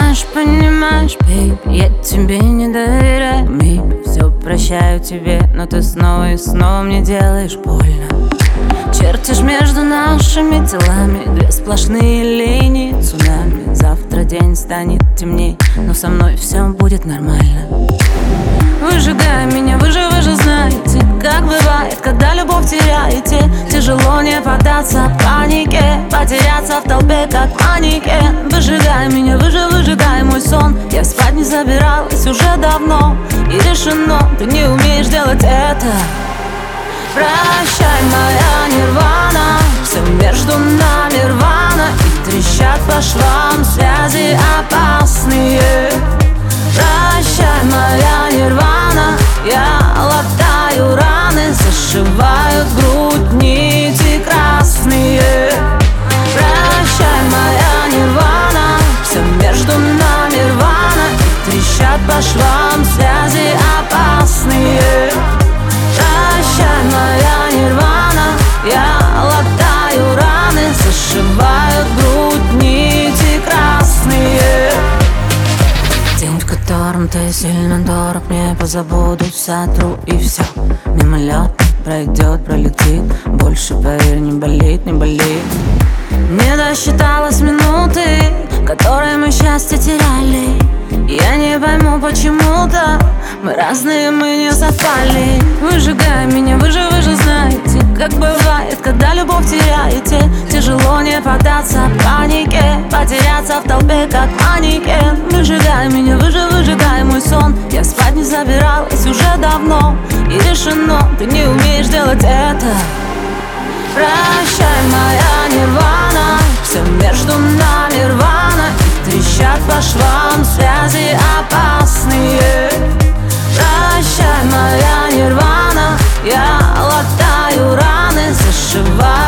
понимаешь, бейб, я тебе не доверяю, мейб. Все прощаю тебе, но ты снова и снова мне делаешь больно. Чертишь между нашими телами две сплошные линии цунами. Завтра день станет темней, но со мной все будет нормально. Выжигай меня, вы же знаете, как бывает, когда любовь теряете. Тяжело не поддаться панике, потеряться в толпе, как манекен. Выжигай меня, вы же выжигай мой сон. Я спать не собиралась уже давно, и решено, ты не умеешь делать это. Прощай, моя нирвана, все между нами рвано, и трещат по швам связи опасные. Прощай, моя нирвана, я латаю раны, зашивают грудь нити красные. Прощай, моя нирвана, все между нами рвано, и трещат по швам связи опасные. Прощай, моя нирвана, я латаю раны, зашивают грудь нити красные. День, в котором ты сильно дорог, мне позабуду, сотру и все. Мимолет пройдет, пролетит, больше, поверь, не болит, не болит. Не досчиталась минуты, которые мы счастье теряли. Я не пойму почему-то, мы разные, мы не совпали. Выжигай меня, вы же знаете, как бывает, когда любовь теряете. Тяжело не поддаться панике, потеряться в толпе, как манекен. Выжигай меня, вы же выжигай мой сон. Я спать не собиралась уже давно, и решено, ты не умеешь делать это. Прощай, моя нирвана, все между нами рвано, и трещат по швам связи опасные. Прощай, моя нирвана, я латаю раны, зашиваю